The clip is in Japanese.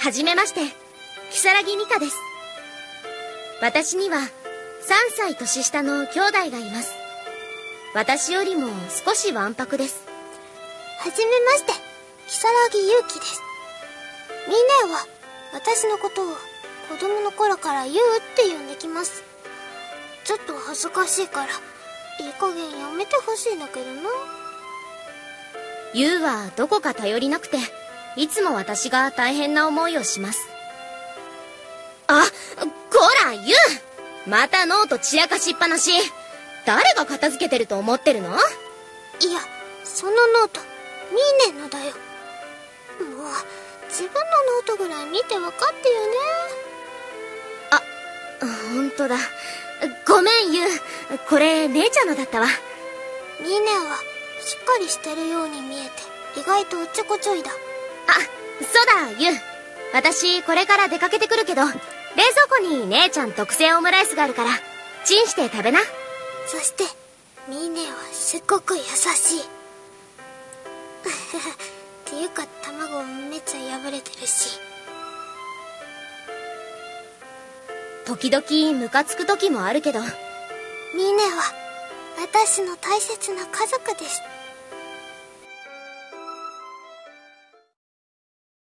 はじめまして、如月美香です。私には3歳年下の兄弟がいます。私よりも少しわんぱくです。 はじめまして、如月ゆうきです。みんなは私のことを子供の頃からゆうって呼んできます。ちょっと恥ずかしいからいい加減やめてほしいんだけどな。 ゆうはどこか頼りなくて、いつも私が大変な思いをします。あ、こらゆう、またノート散らかしっぱなし。誰が片付けてると思ってるの？ いや、そのノートミーネのだよ。もう自分のノートぐらい見て分かってよね。 あ、ほんとだ。ごめんゆう、これ姉ちゃんのだったわ。 ミーネはしっかりしてるように見えて意外とおっちょこちょいだ。 あ、そうだゆう、私これから出かけてくるけど、冷蔵庫に姉ちゃん特製オムライスがあるからチンして食べな。 そしてミーネはすっごく優しいっていうか卵めっちゃ破れてるし。 時々ムカつく時もあるけど、 ミーネは私の大切な家族です。